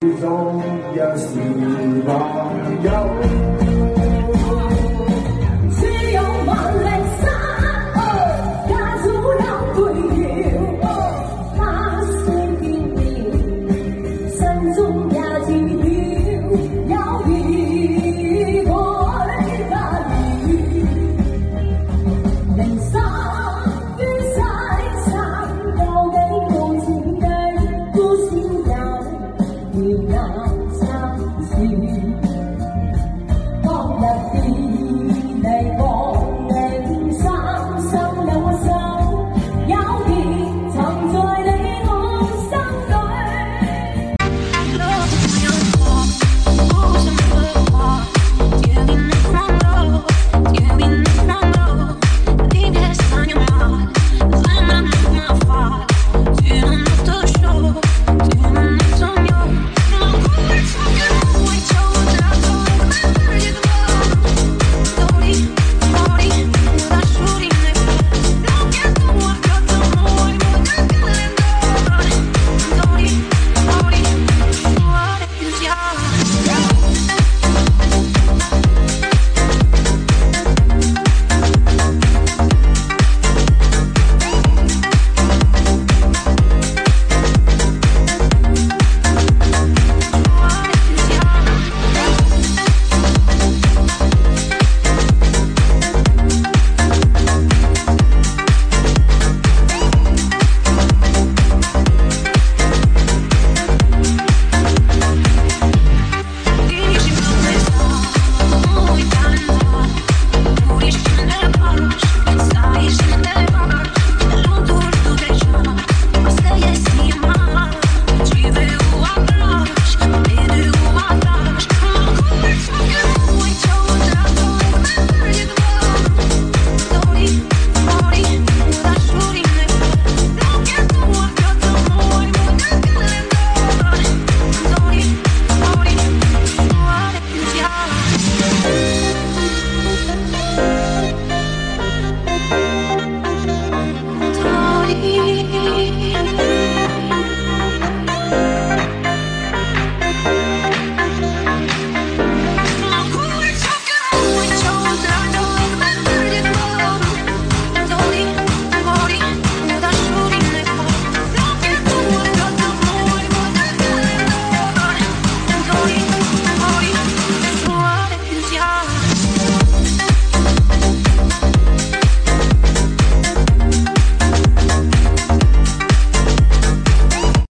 中也是朋友。 只有萬零山，加足有對搖，他雖見面，心中也知曉，有意愛不了。零三於西山，到底愛情的故事有。要難相處。